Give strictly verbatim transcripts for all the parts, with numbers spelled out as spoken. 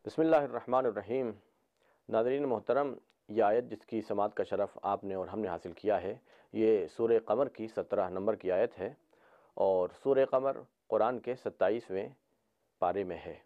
بسم اللہ الرحمن الرحیم۔ ناظرین محترم، یہ آیت جس کی سماعت کا شرف آپ نے اور ہم نے حاصل کیا ہے، یہ سورہ قمر کی سترہ نمبر کی آیت ہے، اور سورہ قمر قرآن کے ستائیسویں پارے میں ہے۔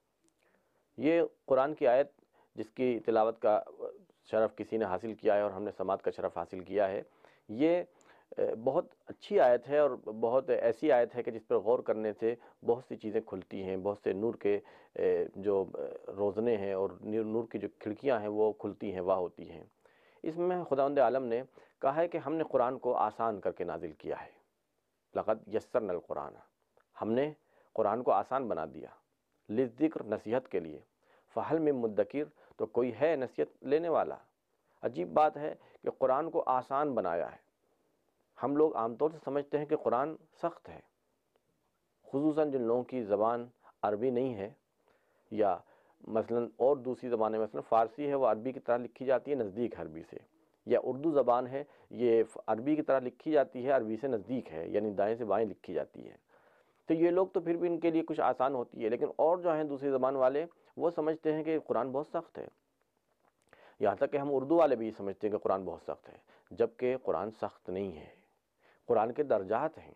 یہ قرآن کی آیت جس کی تلاوت کا شرف کسی نے حاصل کیا ہے اور ہم نے سماعت کا شرف حاصل کیا ہے، یہ بہت اچھی آیت ہے اور بہت ایسی آیت ہے کہ جس پر غور کرنے سے بہت سی چیزیں کھلتی ہیں، بہت سے نور کے جو روزنے ہیں اور نور کی جو کھڑکیاں ہیں وہ کھلتی ہیں، واہ ہوتی ہیں۔ اس میں خداوند عالم نے کہا ہے کہ ہم نے قرآن کو آسان کر کے نازل کیا ہے۔ لقد یسرنا القرآن، ہم نے قرآن کو آسان بنا دیا، للذکر، نصیحت کے لیے، فہل من مدکر، تو کوئی ہے نصیحت لینے والا۔ عجیب بات ہے کہ قرآن کو آسان بنایا ہے۔ ہم لوگ عام طور سے سمجھتے ہیں کہ قرآن سخت ہے، خصوصاً جن لوگوں کی زبان عربی نہیں ہے، یا مثلاً اور دوسری زبانیں مثلاً فارسی ہے، وہ عربی کی طرح لکھی جاتی ہے، نزدیک ہے عربی سے، یا اردو زبان ہے، یہ عربی کی طرح لکھی جاتی ہے، عربی سے نزدیک ہے، یعنی دائیں سے بائیں لکھی جاتی ہے۔ تو یہ لوگ تو پھر بھی ان کے لیے کچھ آسان ہوتی ہے، لیکن اور جو ہیں دوسری زبان والے وہ سمجھتے ہیں کہ قرآن بہت سخت ہے۔ یہاں تک کہ ہم اردو والے بھی سمجھتے ہیں کہ قرآن بہت سخت ہے، جبکہ قرآن سخت نہیں ہے۔ قرآن کے درجات ہیں،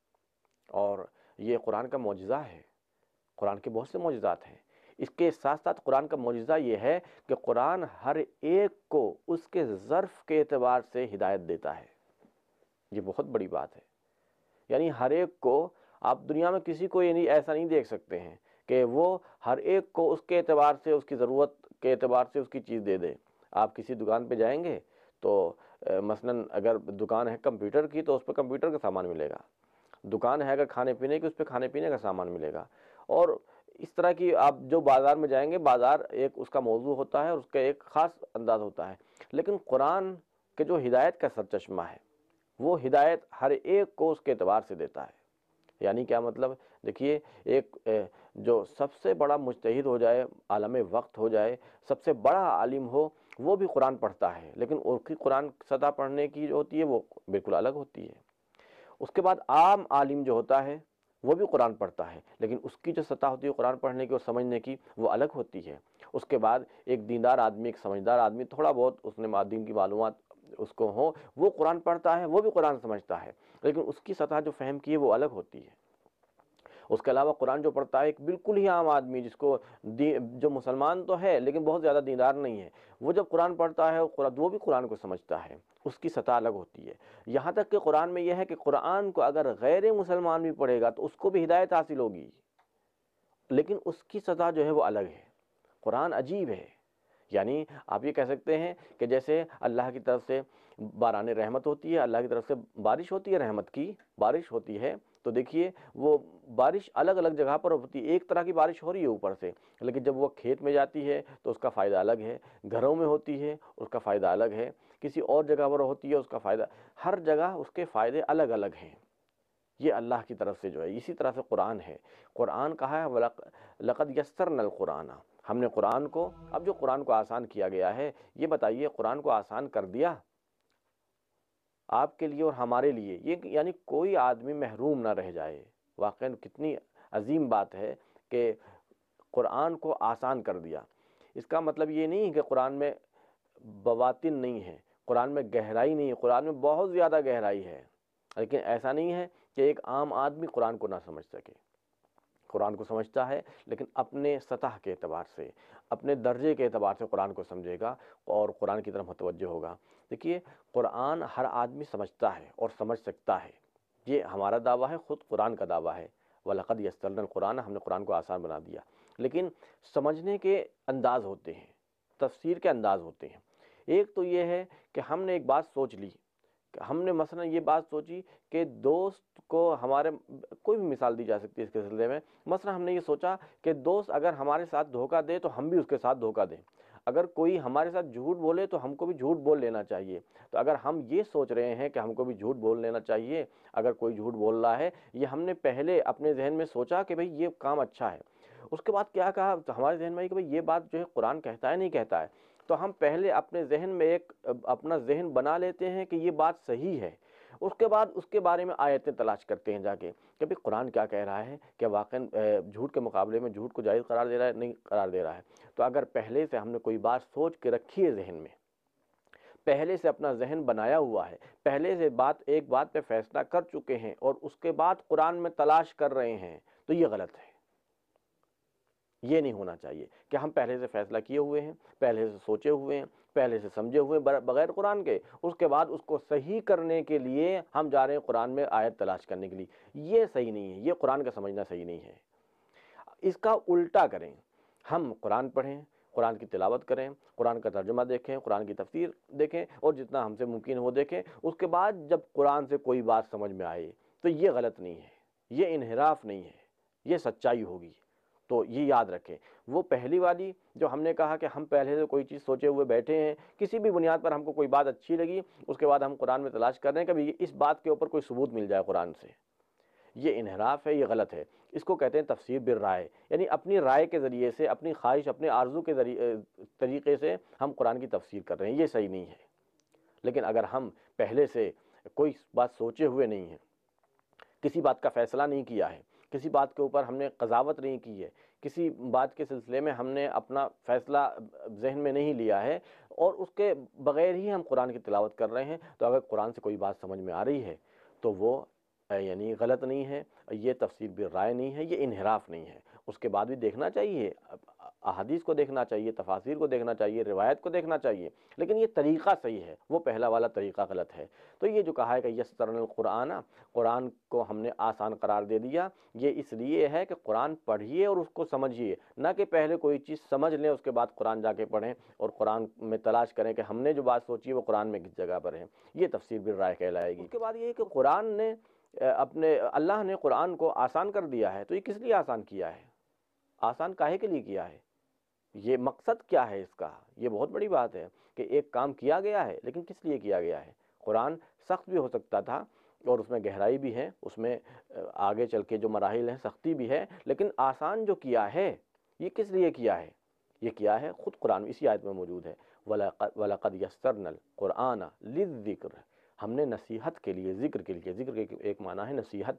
اور یہ قرآن کا معجزہ ہے۔ قرآن کے بہت سے معجزات ہیں۔ اس کے ساتھ ساتھ قرآن کا معجزہ یہ ہے کہ قرآن ہر ایک کو اس کے ظرف کے اعتبار سے ہدایت دیتا ہے۔ یہ بہت بڑی بات ہے۔ یعنی ہر ایک کو، آپ دنیا میں کسی کو یعنی ایسا نہیں دیکھ سکتے ہیں کہ وہ ہر ایک کو اس کے اعتبار سے، اس کی ضرورت کے اعتبار سے اس کی چیز دے دے۔ آپ کسی دکان پہ جائیں گے تو مثلاً اگر دکان ہے کمپیوٹر کی تو اس پہ کمپیوٹر کا سامان ملے گا، دکان ہے اگر کھانے پینے کی اس پہ کھانے پینے کا سامان ملے گا، اور اس طرح کی آپ جو بازار میں جائیں گے، بازار ایک اس کا موضوع ہوتا ہے اور اس کا ایک خاص انداز ہوتا ہے۔ لیکن قرآن کے جو ہدایت کا سرچشمہ ہے، وہ ہدایت ہر ایک کو اس کے اعتبار سے دیتا ہے۔ یعنی کیا مطلب؟ دیکھیے، ایک جو سب سے بڑا مجتہد ہو جائے، عالم وقت ہو جائے، سب سے بڑا عالم ہو، وہ بھی قرآن پڑھتا ہے، لیکن اس کی قرآن سطح پڑھنے کی جو ہوتی ہے وہ بالکل الگ ہوتی ہے۔ اس کے بعد عام عالم جو ہوتا ہے وہ بھی قرآن پڑھتا ہے، لیکن اس کی جو سطح ہوتی ہے قرآن پڑھنے کی اور سمجھنے کی وہ الگ ہوتی ہے۔ اس کے بعد ایک دیندار آدمی، ایک سمجھدار آدمی، تھوڑا بہت اس نے دین کی معلومات اس کو ہو، وہ قرآن پڑھتا ہے، وہ بھی قرآن سمجھتا ہے، لیکن اس کی سطح جو فہم کی ہے وہ الگ ہوتی ہے۔ اس کے علاوہ قرآن جو پڑھتا ہے ایک بالکل ہی عام آدمی، جس کو جو مسلمان تو ہے لیکن بہت زیادہ دیندار نہیں ہے، وہ جب قرآن پڑھتا ہے وہ بھی قرآن کو سمجھتا ہے، اس کی سطح الگ ہوتی ہے۔ یہاں تک کہ قرآن میں یہ ہے کہ قرآن کو اگر غیر مسلمان بھی پڑھے گا تو اس کو بھی ہدایت حاصل ہوگی، لیکن اس کی سطح جو ہے وہ الگ ہے۔ قرآن عجیب ہے۔ یعنی آپ یہ کہہ سکتے ہیں کہ جیسے اللہ کی طرف سے باران رحمت ہوتی ہے، اللہ کی طرف سے بارش ہوتی ہے، رحمت کی بارش ہوتی ہے، تو دیکھیے وہ بارش الگ الگ جگہ پر ہوتی ہے۔ ایک طرح کی بارش ہو رہی ہے اوپر سے، لیکن جب وہ کھیت میں جاتی ہے تو اس کا فائدہ الگ ہے، گھروں میں ہوتی ہے اس کا فائدہ الگ ہے، کسی اور جگہ پر ہوتی ہے اس کا فائدہ، ہر جگہ اس کے فائدے الگ الگ ہیں۔ یہ اللہ کی طرف سے جو ہے، اسی طرح سے قرآن ہے۔ قرآن کہا ہے لقد یسرنا القرآن، ہم نے قرآن کو، اب جو قرآن کو آسان کیا گیا ہے، یہ بتائیے قرآن کو آسان کر دیا آپ کے لیے اور ہمارے لیے، یہ یعنی کوئی آدمی محروم نہ رہ جائے۔ واقعاً کتنی عظیم بات ہے کہ قرآن کو آسان کر دیا۔ اس کا مطلب یہ نہیں ہے کہ قرآن میں بواطن نہیں ہے، قرآن میں گہرائی نہیں ہے، قرآن میں بہت زیادہ گہرائی ہے، لیکن ایسا نہیں ہے کہ ایک عام آدمی قرآن کو نہ سمجھ سکے۔ قرآن کو سمجھتا ہے، لیکن اپنے سطح کے اعتبار سے، اپنے درجے کے اعتبار سے قرآن کو سمجھے گا اور قرآن کی طرف متوجہ ہوگا۔ دیکھیے، قرآن ہر آدمی سمجھتا ہے اور سمجھ سکتا ہے، یہ ہمارا دعویٰ ہے، خود قرآن کا دعویٰ ہے، وَلَقَدْ يَسَّرْنَا الْقُرْآنَ، ہم نے قرآن کو آسان بنا دیا۔ لیکن سمجھنے کے انداز ہوتے ہیں، تفسیر کے انداز ہوتے ہیں۔ ایک تو یہ ہے کہ ہم نے ایک بات سوچ لی، ہم نے مثلا یہ بات سوچی کہ دوست کو ہمارے، کوئی بھی مثال دی جا سکتی ہے اس کے سلسلے میں، مثلا ہم نے یہ سوچا کہ دوست اگر ہمارے ساتھ دھوکہ دے تو ہم بھی اس کے ساتھ دھوکہ دیں، اگر کوئی ہمارے ساتھ جھوٹ بولے تو ہم کو بھی جھوٹ بول لینا چاہیے۔ تو اگر ہم یہ سوچ رہے ہیں کہ ہم کو بھی جھوٹ بول لینا چاہیے اگر کوئی جھوٹ بول رہا ہے، یہ ہم نے پہلے اپنے ذہن میں سوچا کہ بھئی یہ کام اچھا ہے۔ اس کے بعد کیا کہا ہمارے ذہن میں کہ بھئی یہ بات جو ہے قرآن کہتا ہے نہیں کہتا ہے، تو ہم پہلے اپنے ذہن میں ایک اپنا ذہن بنا لیتے ہیں کہ یہ بات صحیح ہے۔ اس کے بعد اس کے بارے میں آیتیں تلاش کرتے ہیں جا کے کہ بھئی قرآن کیا کہہ رہا ہے، کیا واقعاً جھوٹ کے مقابلے میں جھوٹ کو جائز قرار دے رہا ہے، نہیں قرار دے رہا ہے۔ تو اگر پہلے سے ہم نے کوئی بات سوچ کے رکھی ہے ذہن میں، پہلے سے اپنا ذہن بنایا ہوا ہے، پہلے سے بات ایک بات پہ فیصلہ کر چکے ہیں اور اس کے بعد قرآن میں تلاش کر رہے ہیں، تو یہ غلط ہے۔ یہ نہیں ہونا چاہیے کہ ہم پہلے سے فیصلہ کیے ہوئے ہیں، پہلے سے سوچے ہوئے ہیں، پہلے سے سمجھے ہوئے ہیں بغیر قرآن کے، اس کے بعد اس کو صحیح کرنے کے لیے ہم جا رہے ہیں قرآن میں آیت تلاش کرنے کے لیے۔ یہ صحیح نہیں ہے، یہ قرآن کا سمجھنا صحیح نہیں ہے۔ اس کا الٹا کریں، ہم قرآن پڑھیں، قرآن کی تلاوت کریں، قرآن کا ترجمہ دیکھیں، قرآن کی تفسیر دیکھیں، اور جتنا ہم سے ممکن ہو دیکھیں۔ اس کے بعد جب قرآن سے کوئی بات سمجھ میں آئے تو یہ غلط نہیں ہے، یہ انحراف نہیں ہے، یہ سچائی ہوگی۔ تو یہ یاد رکھیں، وہ پہلی والی جو ہم نے کہا کہ ہم پہلے سے کوئی چیز سوچے ہوئے بیٹھے ہیں، کسی بھی بنیاد پر ہم کو کوئی بات اچھی لگی، اس کے بعد ہم قرآن میں تلاش کر رہے ہیں کہ اس بات کے اوپر کوئی ثبوت مل جائے قرآن سے، یہ انحراف ہے، یہ غلط ہے۔ اس کو کہتے ہیں تفسیر بالرائے، یعنی اپنی رائے کے ذریعے سے، اپنی خواہش، اپنے آرزو کے ذریعے طریقے سے ہم قرآن کی تفسیر کر رہے ہیں، یہ صحیح نہیں ہے۔ لیکن اگر ہم پہلے سے کوئی بات سوچے ہوئے نہیں ہیں، کسی بات کا فیصلہ نہیں کیا ہے، کسی بات کے اوپر ہم نے قضاوت نہیں کی ہے، کسی بات کے سلسلے میں ہم نے اپنا فیصلہ ذہن میں نہیں لیا ہے، اور اس کے بغیر ہی ہم قرآن کی تلاوت کر رہے ہیں، تو اگر قرآن سے کوئی بات سمجھ میں آ رہی ہے تو وہ یعنی غلط نہیں ہے، یہ تفسیر بالرائے نہیں ہے، یہ انحراف نہیں ہے۔ اس کے بعد بھی دیکھنا چاہیے، احادیث کو دیکھنا چاہیے، تفاسیر کو دیکھنا چاہیے، روایت کو دیکھنا چاہیے، لیکن یہ طریقہ صحیح ہے، وہ پہلا والا طریقہ غلط ہے۔ تو یہ جو کہا ہے کہ یسرنا القرآن، قرآن کو ہم نے آسان قرار دے دیا، یہ اس لیے ہے کہ قرآن پڑھیے اور اس کو سمجھیے، نہ کہ پہلے کوئی چیز سمجھ لیں اس کے بعد قرآن جا کے پڑھیں اور قرآن میں تلاش کریں کہ ہم نے جو بات سوچی ہے وہ قرآن میں کس جگہ پر ہے۔ یہ تفسیر بالرائے کہلائے گی۔ اس کے بعد یہ ہے کہ قرآن نے اپنے اللہ نے قرآن کو آسان کر دیا ہے، تو یہ کس لیے آسان کیا ہے؟ آسان کاہے کے لیے کیا ہے؟ یہ مقصد کیا ہے اس کا؟ یہ بہت بڑی بات ہے کہ ایک کام کیا گیا ہے، لیکن کس لیے کیا گیا ہے؟ قرآن سخت بھی ہو سکتا تھا اور اس میں گہرائی بھی ہے، اس میں آگے چل کے جو مراحل ہیں سختی بھی ہے، لیکن آسان جو کیا ہے یہ کس لیے کیا ہے؟ یہ کیا ہے خود قرآن اسی آیت میں موجود ہے، وَلَقَدْ يَسَّرْنَا الْقُرْآنَ لِلذِّكْرِ، ہم نے نصیحت کے لیے، ذکر کے لیے، ذکر کے ایک معنی ہے نصیحت،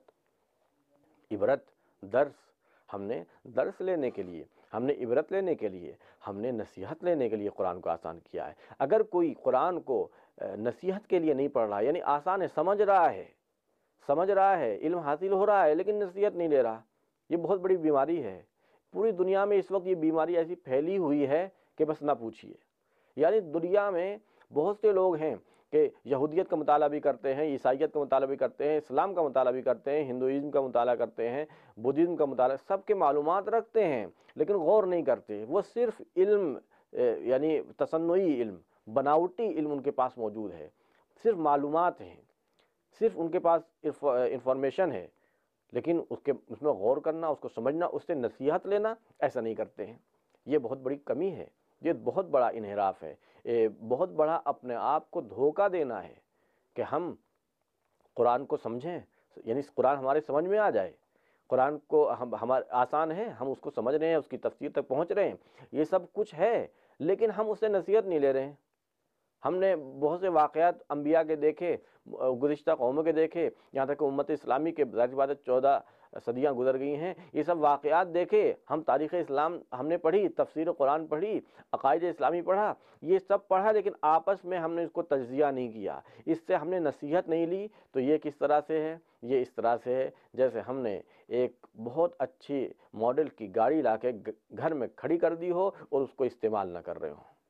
عبرت، درس، ہم نے درس لینے کے لیے، ہم نے عبرت لینے کے لیے، ہم نے نصیحت لینے کے لیے قرآن کو آسان کیا ہے۔ اگر کوئی قرآن کو نصیحت کے لیے نہیں پڑھ رہا، یعنی آسان ہے، سمجھ رہا ہے، سمجھ رہا ہے، علم حاصل ہو رہا ہے، لیکن نصیحت نہیں لے رہا، یہ بہت بڑی بیماری ہے۔ پوری دنیا میں اس وقت یہ بیماری ایسی پھیلی ہوئی ہے کہ بس نہ پوچھیے۔ یعنی دنیا میں بہت سے لوگ ہیں کہ یہودیت کا مطالعہ بھی کرتے ہیں، عیسائیت کا مطالعہ بھی کرتے ہیں، اسلام کا مطالعہ بھی کرتے ہیں، ہندوازم کا مطالعہ کرتے ہیں، بدھزم کا مطالعہ، سب کے معلومات رکھتے ہیں لیکن غور نہیں کرتے۔ وہ صرف علم یعنی تصنعی علم، بناوٹی علم ان کے پاس موجود ہے، صرف معلومات ہیں، صرف ان کے پاس انفارمیشن ہے، لیکن اس کے اس میں غور کرنا، اس کو سمجھنا، اس سے نصیحت لینا، ایسا نہیں کرتے ہیں۔ یہ بہت بڑی کمی ہے، یہ بہت بڑا انحراف ہے، یہ بہت بڑا اپنے آپ کو دھوکہ دینا ہے کہ ہم قرآن کو سمجھیں، یعنی قرآن ہمارے سمجھ میں آ جائے، قرآن کو ہم ہمارے آسان ہے، ہم اس کو سمجھ رہے ہیں، اس کی تفسیر تک پہنچ رہے ہیں، یہ سب کچھ ہے، لیکن ہم اس سے نصیحت نہیں لے رہے ہیں۔ ہم نے بہت سے واقعات انبیاء کے دیکھے، گزشتہ قوموں کے دیکھے، یہاں تک کہ امت اسلامی کے ظاہر بات ہے چودہ صدیاں گزر گئی ہیں، یہ سب واقعات دیکھے، ہم تاریخ اسلام ہم نے پڑھی، تفسیر قرآن پڑھی، عقائد اسلامی پڑھا، یہ سب پڑھا، لیکن آپس میں ہم نے اس کو تجزیہ نہیں کیا، اس سے ہم نے نصیحت نہیں لی۔ تو یہ کس طرح سے ہے؟ یہ اس طرح سے ہے جیسے ہم نے ایک بہت اچھی ماڈل کی گاڑی لا کے گھر میں کھڑی کر دی ہو اور اس کو استعمال نہ کر رہے ہوں،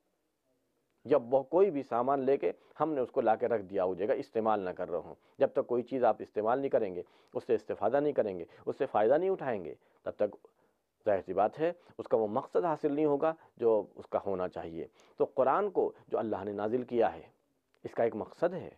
جب وہ کوئی بھی سامان لے کے ہم نے اس کو لا کے رکھ دیا ہو جگہ، استعمال نہ کر رہے ہوں، جب تک کوئی چیز آپ استعمال نہیں کریں گے، اس سے استفادہ نہیں کریں گے، اس سے فائدہ نہیں اٹھائیں گے، تب تک ظاہر سی بات ہے اس کا وہ مقصد حاصل نہیں ہوگا جو اس کا ہونا چاہیے۔ تو قرآن کو جو اللہ نے نازل کیا ہے اس کا ایک مقصد ہے،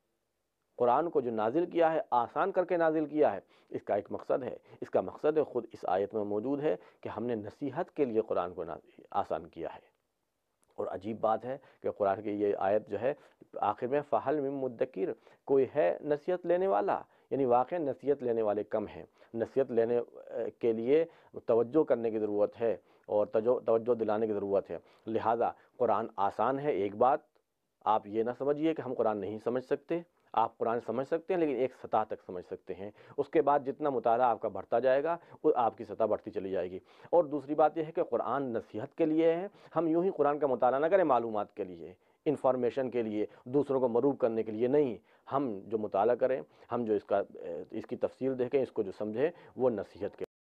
قرآن کو جو نازل کیا ہے، آسان کر کے نازل کیا ہے، اس کا ایک مقصد ہے، اس کا مقصد ہے خود اس آیت میں موجود ہے کہ ہم نے نصیحت کے لیے قرآن کو آسان کیا ہے۔ اور عجیب بات ہے کہ قرآن کی یہ آیت جو ہے آخر میں فَهَلْ مِن مُدَّكِرٍ، کوئی ہے نصیحت لینے والا؟ یعنی واقعی نصیحت لینے والے کم ہیں، نصیحت لینے کے لیے توجہ کرنے کی ضرورت ہے اور توجہ دلانے کی ضرورت ہے۔ لہٰذا قرآن آسان ہے، ایک بات آپ یہ نہ سمجھیے کہ ہم قرآن نہیں سمجھ سکتے، آپ قرآن سمجھ سکتے ہیں لیکن ایک سطح تک سمجھ سکتے ہیں، اس کے بعد جتنا مطالعہ آپ کا بڑھتا جائے گا وہ آپ کی سطح بڑھتی چلی جائے گی۔ اور دوسری بات یہ ہے کہ قرآن نصیحت کے لیے ہے، ہم یوں ہی قرآن کا مطالعہ نہ کریں معلومات کے لیے، انفارمیشن کے لیے، دوسروں کو مروب کرنے کے لیے نہیں، ہم جو مطالعہ کریں، ہم جو اس کا اس کی تفسیر دیکھیں، اس کو جو سمجھیں، وہ نصیحت کے